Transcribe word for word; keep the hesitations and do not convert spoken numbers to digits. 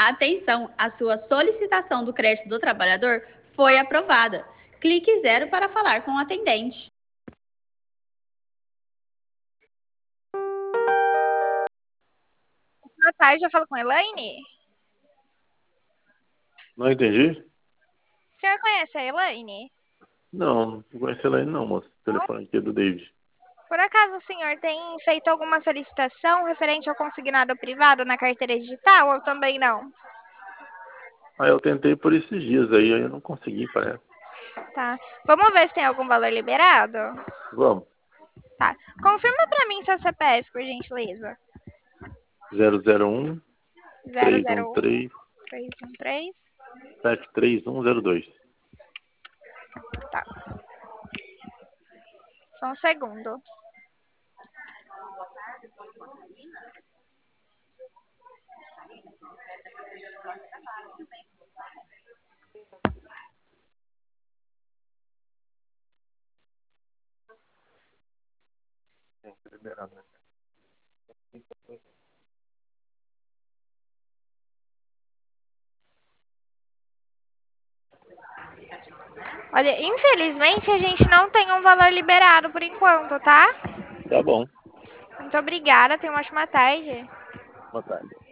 Atenção, a sua solicitação do crédito do trabalhador foi aprovada. Clique zero para falar com o atendente. Boa tarde, eu falo com a Elaine. Não entendi? O senhor conhece a Elaine? Não, não conheci ela ainda não, moço. O telefone aqui é do David. Por acaso o senhor tem feito alguma solicitação referente ao consignado privado na carteira digital ou também não? Ah, eu tentei por esses dias aí, aí eu não consegui, parece. Tá. Vamos ver se tem algum valor liberado? Vamos. Tá. Confirma pra mim seu C P F, por gentileza. zero zero um, zero três um zero um, três, três um três. sete três um zero dois. Tá. Só um segundo. Olha, infelizmente a gente não tem um valor liberado por enquanto, tá? Tá bom. Muito obrigada, tenha uma ótima tarde. Boa tarde.